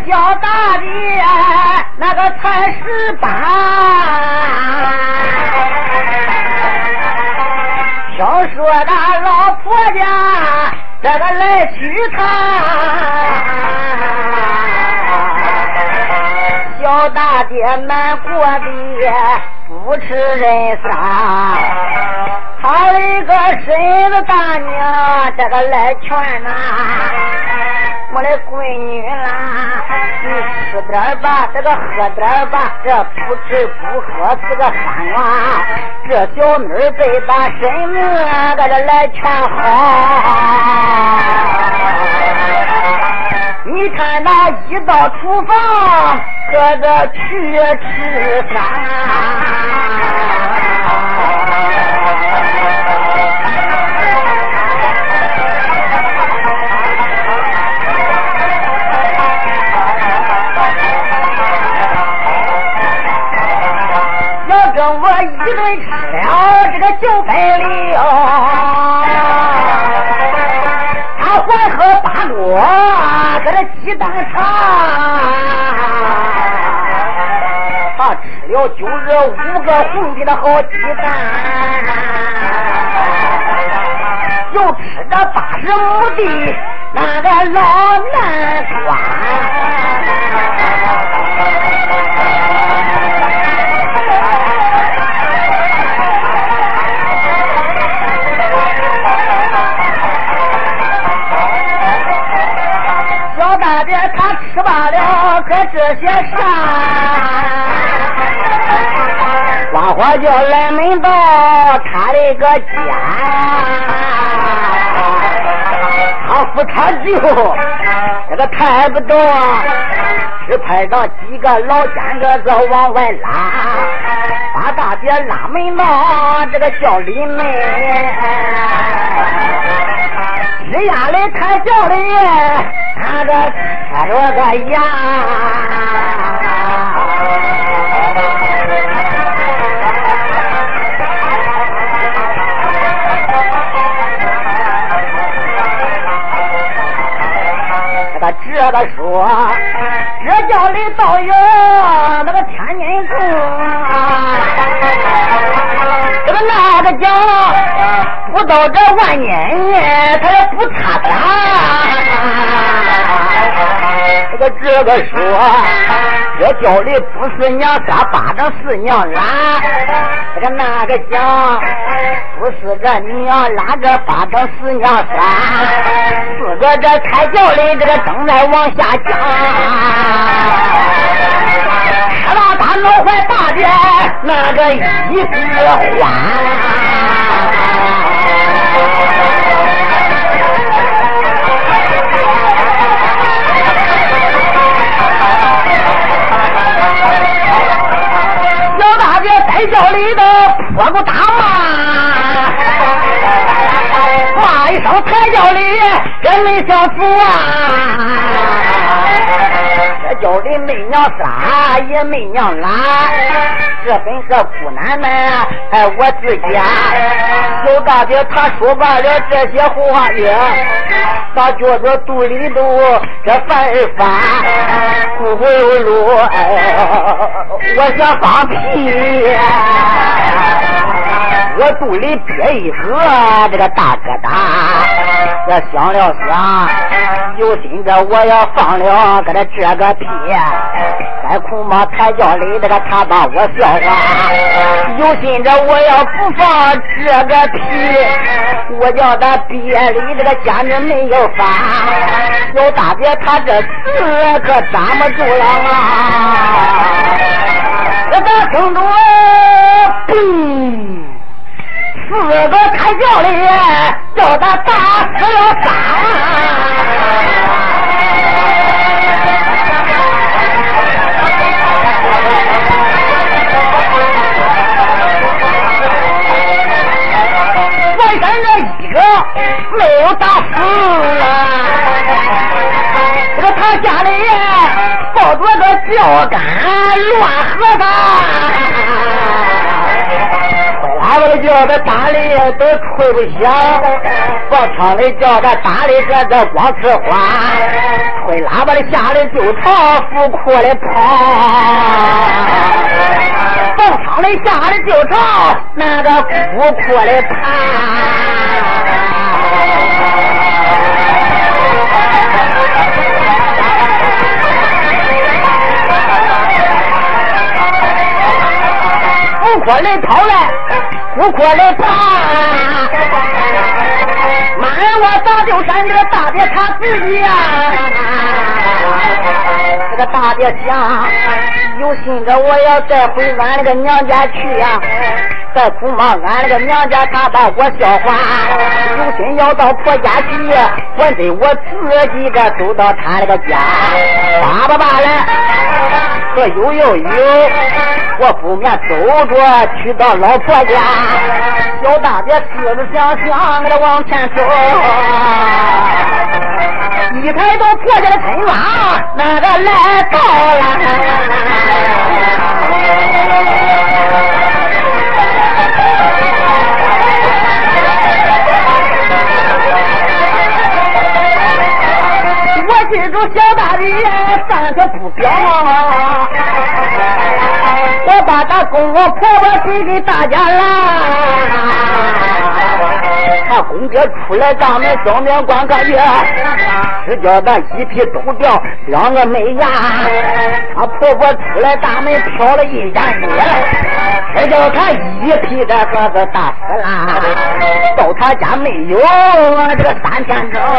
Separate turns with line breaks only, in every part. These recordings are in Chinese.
小大的那个才18，听说他老婆家这个来娶他，小大爹难过的不吃人撒，他一个婶子大娘这个来劝呐，我的闺女啦，你吃点吧，这个喝点吧，这不吃不喝是个憨娃，这小妹儿被把婶子搁这来劝好。你看那一到厨房搁这去吃饭，要跟我一顿吃了这个960，他还喝8锅搁这鸡蛋茶，他吃了95个红的好鸡蛋，又吃着80亩的那个老南瓜，小大爹他吃罢了可这些啥，花花叫来门到他的个家，他夫他舅这个抬不动，只派上几个老奸个子往外拉，把大爹拉门到这个叫里门，吱呀的开叫的那个开着个牙，这个说这叫的倒有那个天津宫，这个那个讲不到这万年他也不差他，这个说这叫的不是娘仨巴掌是娘拉，这个那个讲不是个娘拉个巴掌是娘仨，四个这开轿的这个正在往下降，吃了他脑怀大的那个一枝花，小大姐在轿里的泼个大骂一声抬轿里真没相符这轿里没娘仨也没娘拉，这本是姑奶奶我自家，小大姐她说罢了这些话了，她觉着肚里头这饭儿发咕咕噜我想放屁我肚里憋一个这个大疙瘩，这想了想有心着我要放了个这个屁，该恐怕抬轿里这个他把我笑话，有心着我要不放这个屁，我叫他憋里这个家人没有发，小大姐他这事可站不住了这个听着嘣4个开轿里叫他打死了3，外甥这1个没有打死了，这个他家里抱着个钓竿乱喝的，回来不叫他打的都吹不响，放场里叫他打的这光吃花，吹喇叭的下来就朝府库里跑，放场里下来就朝那个府库里爬。府库里跑来，府库里爬，满我大舅山这个大爹他自己呀，这个大爹想有心着我要带回俺那个娘家去呀，再不忙俺那个娘家他把我消化，有心要到婆家去，还得我自己个走到他那个家，爸爸来和有我不免走着去到老婆家，小大姐思思想想给他往前走，一抬头婆家的身房那个来到了，我记住小大姐三个不表，我把他公公婆婆给大家啦，他公爹出来大门小面关个月，只叫他一匹都掉两个美牙，他婆婆出来大门飘了一家女，只叫他一匹的个子大死啦，到他家没有这个3天整，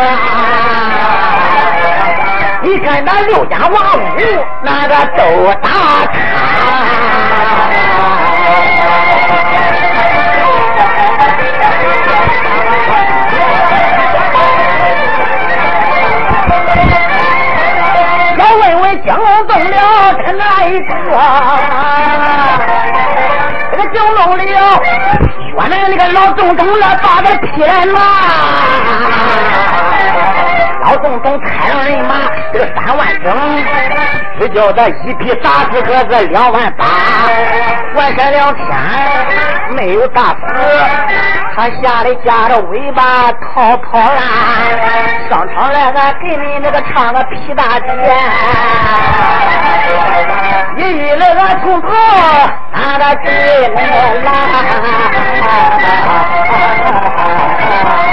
你看那6家娃屋那个都打卡，要问问江东了是哪一个，这个江东里原来那个老总统了把他劈来了，老总统开上人马这个3万整，只叫他一匹30个子2万8，完事2天没有打死，他下来夹着尾巴逃跑啦，上场来俺给你那个唱个皮大姐，一那个从头那个给来啦。